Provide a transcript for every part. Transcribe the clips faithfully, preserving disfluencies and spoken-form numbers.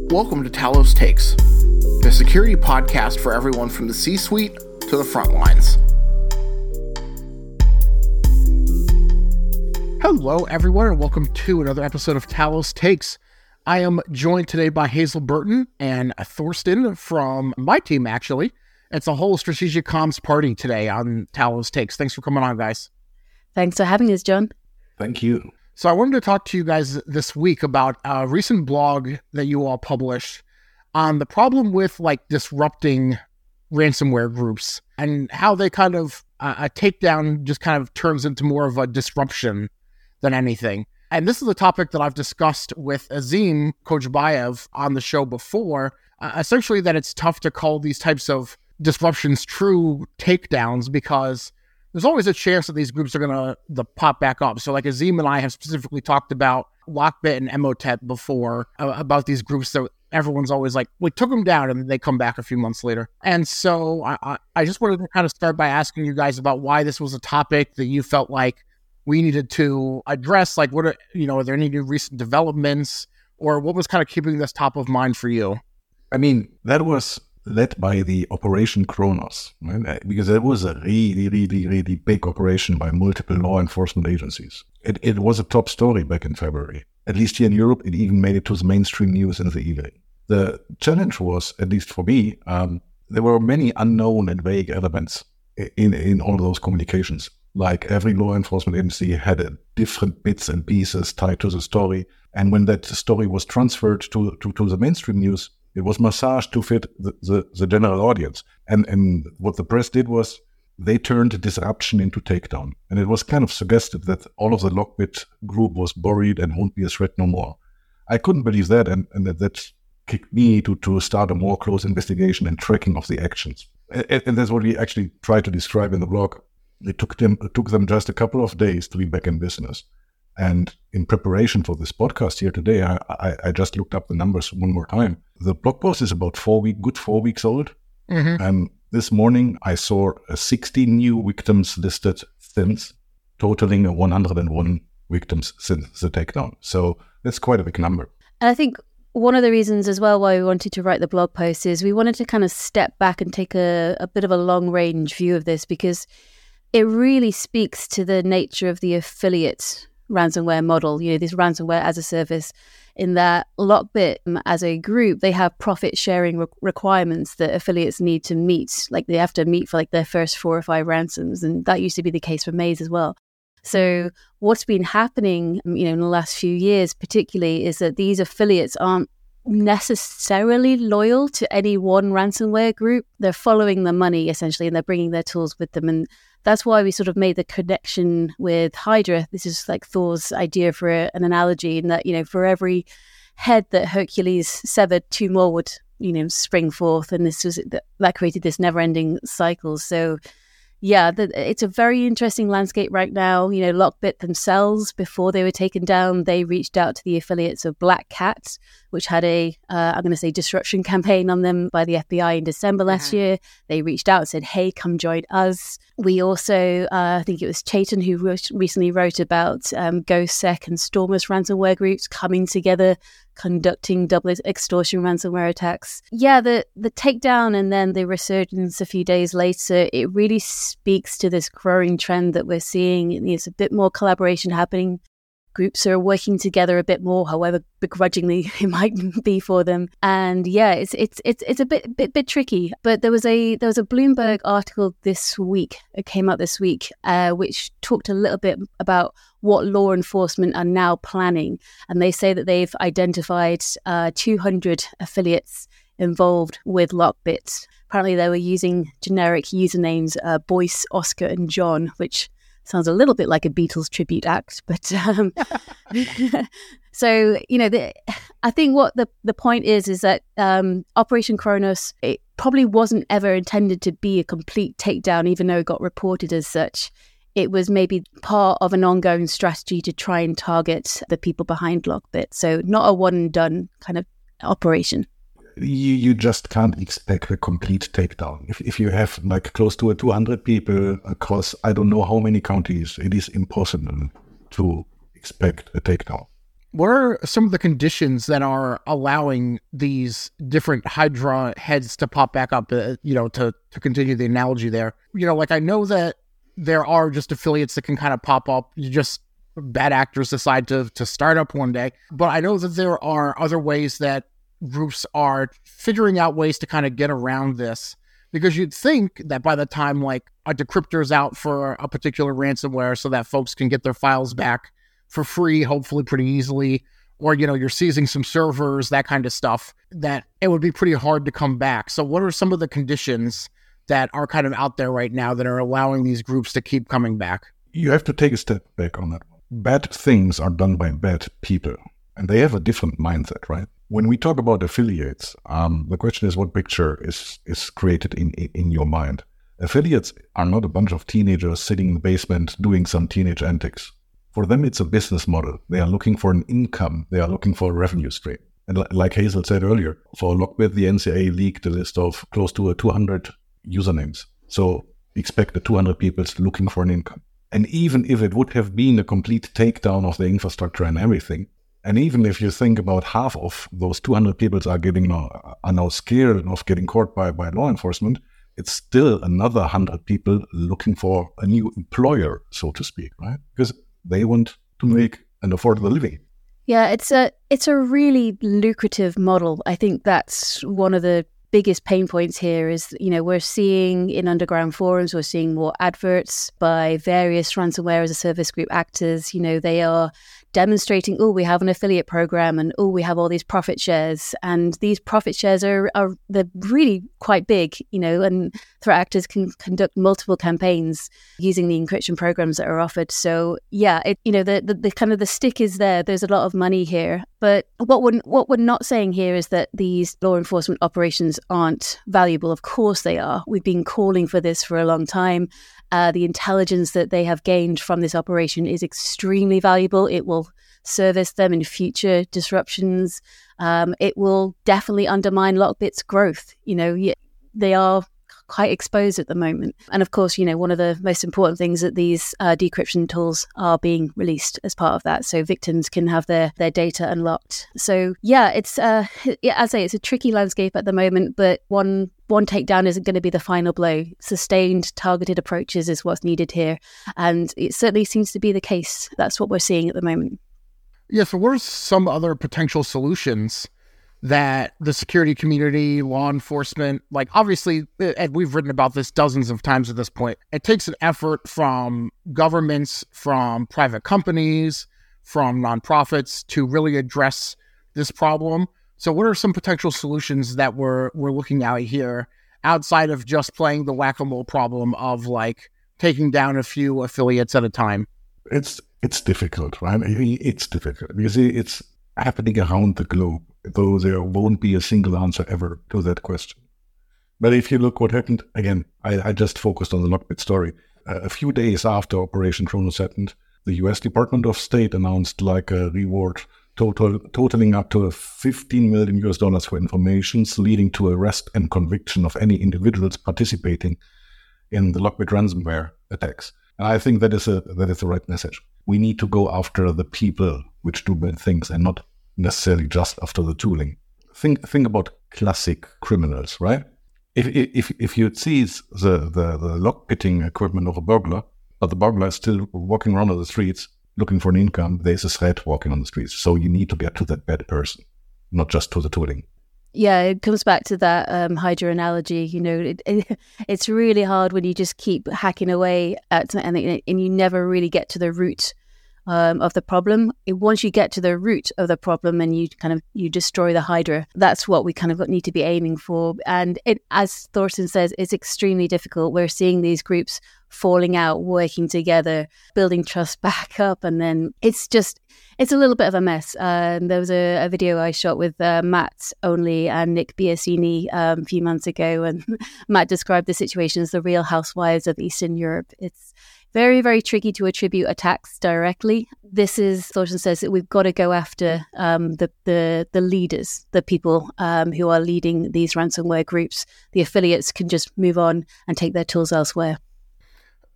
Welcome to Talos Takes, the security podcast for everyone from the C-suite to the front lines. Hello, everyone, and welcome to another episode of Talos Takes. I am joined today by Hazel Burton and Thorsten from my team, actually. It's a whole strategic comms party today on Talos Takes. Thanks for coming on, guys. Thanks for having us, John. Thank you. So I wanted to talk to you guys this week about a recent blog that you all published on the problem with like disrupting ransomware groups and how they kind of, uh, a takedown just kind of turns into more of a disruption than anything. And this is a topic that I've discussed with Azim Kojbayev on the show before, uh, essentially that it's tough to call these types of disruptions true takedowns because there's always a chance that these groups are going to pop back up. So like Azim and I have specifically talked about Lockbit and Emotet before, uh, about these groups that everyone's always like, we took them down and they come back a few months later. And so I, I just wanted to kind of start by asking you guys about why this was a topic that you felt like we needed to address. Like, what are, you know, are there any new recent developments or what was kind of keeping this top of mind for you? I mean, that was led by the Operation Kronos, right? Because it was a really, really, really big operation by multiple law enforcement agencies. It, it was a top story back in February. At least here in Europe, it even made it to the mainstream news in the evening. The challenge was, at least for me, um, there were many unknown and vague elements in, in all those communications. Like every law enforcement agency had a different bits and pieces tied to the story. And when that story was transferred to, to, to the mainstream news, it was massaged to fit the, the, the general audience. And, and what the press did was they turned disruption into takedown. And it was kind of suggested that all of the Lockbit group was buried and won't be a threat no more. I couldn't believe that, and, and that, that kicked me to, to start a more close investigation and tracking of the actions. And, and that's what we actually tried to describe in the blog. It took them, it took them just a couple of days to be back in business. And in preparation for this podcast here today, I, I, I just looked up the numbers one more time. The blog post is about four week, good four weeks old. Mm-hmm. And this morning I saw sixteen new victims listed since, totaling one hundred one victims since the takedown. So that's quite a big number. And I think one of the reasons as well why we wanted to write the blog post is we wanted to kind of step back and take a, a bit of a long range view of this, because it really speaks to the nature of the affiliate ransomware model, you know, this ransomware as a service, in that Lockbit um, as a group, they have profit sharing re- requirements that affiliates need to meet. Like they have to meet for like their first four or five ransoms. And that used to be the case for Maze as well. So what's been happening, you know, in the last few years particularly, is that these affiliates aren't necessarily loyal to any one ransomware group. They're following the money essentially, and they're bringing their tools with them. And that's why we sort of made the connection with Hydra. This is like Thor's idea for a, an analogy, in that, you know, for every head that Hercules severed, two more would, you know, spring forth. And this was that created this never-ending cycle. So yeah, the, it's a very interesting landscape right now. You know, Lockbit themselves, before they were taken down, they reached out to the affiliates of Black Cat, which had a, uh, I'm going to say, disruption campaign on them by the F B I in December last mm-hmm. year. They reached out and said, hey, come join us. We also, uh, I think it was Chaitan who wrote, recently wrote about um, GhostSec and Stormus ransomware groups coming together, conducting double extortion ransomware attacks. Yeah, the the takedown and then the resurgence a few days later, it really speaks to this growing trend that we're seeing. There's a bit more collaboration happening. Groups are working together a bit more, however begrudgingly it might be for them. And yeah, it's it's it's it's a bit bit bit tricky. But there was a there was a Bloomberg article this week. It came out this week, uh, which talked a little bit about what law enforcement are now planning. And they say that they've identified uh, two hundred affiliates involved with Lockbit. Apparently, they were using generic usernames, uh, Boyce, Oscar, and John, which sounds a little bit like a Beatles tribute act, but um, so, you know, the, I think what the, the point is, is that um, Operation Kronos, it probably wasn't ever intended to be a complete takedown, even though it got reported as such. It was maybe part of an ongoing strategy to try and target the people behind Lockbit. So not a one and done kind of operation. You you just can't expect a complete takedown. If if you have like close to a two hundred people across I don't know how many counties, it is impossible to expect a takedown. What are some of the conditions that are allowing these different Hydra heads to pop back up, uh, you know, to, to continue the analogy there? You know, like I know that there are just affiliates that can kind of pop up. You just bad actors decide to to start up one day. But I know that there are other ways that groups are figuring out ways to kind of get around this. Because you'd think that by the time like a decryptor's out for a particular ransomware so that folks can get their files back for free, hopefully pretty easily, or, you know, you're seizing some servers, that kind of stuff, that it would be pretty hard to come back. So what are some of the conditions that are kind of out there right now that are allowing these groups to keep coming back? You have to take a step back on that one. Bad things are done by bad people, and they have a different mindset, right? When we talk about affiliates, um, the question is what picture is, is created in, in your mind. Affiliates are not a bunch of teenagers sitting in the basement doing some teenage antics. For them, it's a business model. They are looking for an income. They are looking for a revenue stream. And l- like Hazel said earlier, for Lockbit, the N C A A leaked a list of close to two hundred usernames. So expect the two hundred people looking for an income. And even if it would have been a complete takedown of the infrastructure and everything, and even if you think about half of those two hundred people are getting now, are now scared of getting caught by, by law enforcement, it's still another one hundred people looking for a new employer, so to speak, right? Because they want to make and afford the living. Yeah, it's a it's a really lucrative model. I think that's one of the biggest pain points here is, you know, we're seeing in underground forums, we're seeing more adverts by various ransomware as a service group actors. You know, they are demonstrating, oh, we have an affiliate program and oh, we have all these profit shares. And these profit shares are, are they're really quite big, you know, and threat actors can conduct multiple campaigns using the encryption programs that are offered. So yeah, it, you know, the, the, the kind of the stick is there. There's a lot of money here. But what we're, what we're not saying here is that these law enforcement operations aren't valuable. Of course they are. We've been calling for this for a long time. Uh, the intelligence that they have gained from this operation is extremely valuable. It will service them in future disruptions. Um, it will definitely undermine Lockbit's growth. You know, they are quite exposed at the moment. And of course, you know, one of the most important things that these uh, decryption tools are being released as part of that. So victims can have their, their data unlocked. So yeah, it's, uh, yeah, as I say, it's a tricky landscape at the moment, but one one takedown isn't going to be the final blow. Sustained, targeted approaches is what's needed here. And it certainly seems to be the case. That's what we're seeing at the moment. Yeah, so what are some other potential solutions that the security community, law enforcement, like obviously, and we've written about this dozens of times at this point, it takes an effort from governments, from private companies, from nonprofits to really address this problem. So what are some potential solutions that we're we're looking at here outside of just playing the whack-a-mole problem of like taking down a few affiliates at a time? It's it's difficult, right? It's difficult because it's happening around the globe, though there won't be a single answer ever to that question. But if you look what happened, again, I, I just focused on the Lockbit story. Uh, a few days after Operation Kronos happened, the U S Department of State announced like a reward total totaling up to fifteen million U S dollars for informations leading to arrest and conviction of any individuals participating in the Lockbit ransomware attacks. And I think that is a that is the right message. We need to go after the people which do bad things and not necessarily just after the tooling. Think think about classic criminals, right? If if if you seize the the, the lockpicking equipment of a burglar, but the burglar is still walking around on the streets looking for an income, there's a threat walking on the streets. So you need to get to that bad person, not just to the tooling. Yeah, it comes back to that um, Hydra analogy. You know, it, it, it's really hard when you just keep hacking away at and, and you never really get to the root um, of the problem. It, once you get to the root of the problem and you kind of you destroy the Hydra, that's what we kind of need to be aiming for. And it, as Thorsten says, it's extremely difficult. We're seeing these groups falling out, working together, building trust back up, and then it's just it's a little bit of a mess. Um, there was a, a video I shot with uh, Matt Only and Nick Biasini um, a few months ago, and Matt described the situation as the Real Housewives of Eastern Europe. It's very, very tricky to attribute attacks directly. This is, Thorsten says, that we've got to go after um, the, the the leaders, the people um, who are leading these ransomware groups. The affiliates can just move on and take their tools elsewhere.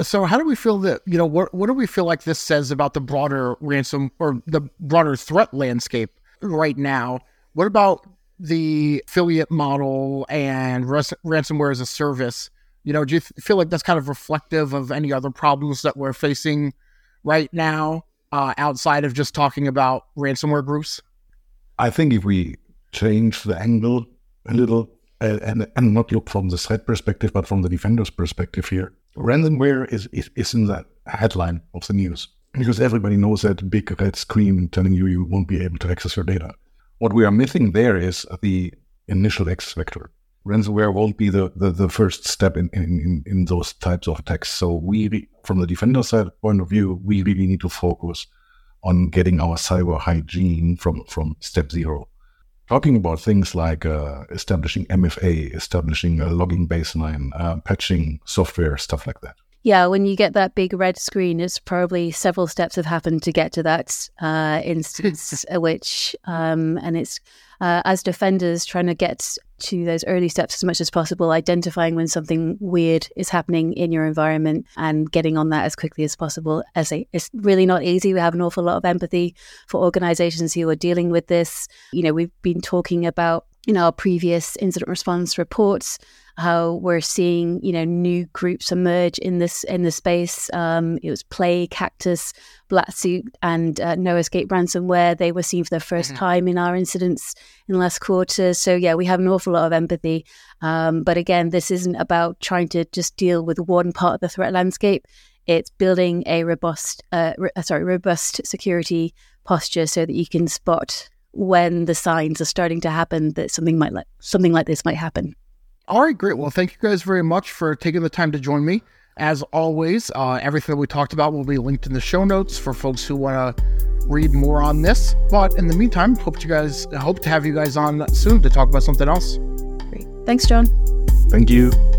So how do we feel that, you know, what what do we feel like this says about the broader ransom or the broader threat landscape right now? What about the affiliate model and res- ransomware as a service? You know, do you th- feel like that's kind of reflective of any other problems that we're facing right now uh, outside of just talking about ransomware groups? I think if we change the angle a little uh, and and not look from the threat perspective, but from the defender's perspective here, ransomware is, is, is in the headline of the news because everybody knows that big red screen telling you you won't be able to access your data. What we are missing there is the initial access vector. Ransomware won't be the, the, the first step in, in, in those types of attacks. So we, from the defender side point of view, we really need to focus on getting our cyber hygiene from, from step zero. Talking about things like uh, establishing M F A, establishing a logging baseline, uh, patching software, stuff like that. Yeah, when you get that big red screen, it's probably several steps have happened to get to that uh, instance, which, um, and it's uh, as defenders trying to get to those early steps as much as possible, identifying when something weird is happening in your environment and getting on that as quickly as possible. As a, it's really not easy. We have an awful lot of empathy for organizations who are dealing with this. You know, we've been talking about in our previous incident response reports how we're seeing, you know, new groups emerge in this in the space. Um, it was Play, Cactus, Blacksuit, and uh, No Escape Ransomware. They were seen for the first mm-hmm. time in our incidents in the last quarter. So yeah, we have an awful lot of empathy. Um, but again, this isn't about trying to just deal with one part of the threat landscape. It's building a robust, uh, re- sorry, robust security posture so that you can spot when the signs are starting to happen that something might like something like this might happen. All right, great. Well, thank you guys very much for taking the time to join me. As always, uh, everything that we talked about will be linked in the show notes for folks who want to read more on this. But in the meantime, hope you guys hope to have you guys on soon to talk about something else. Great. Thanks, John. Thank you.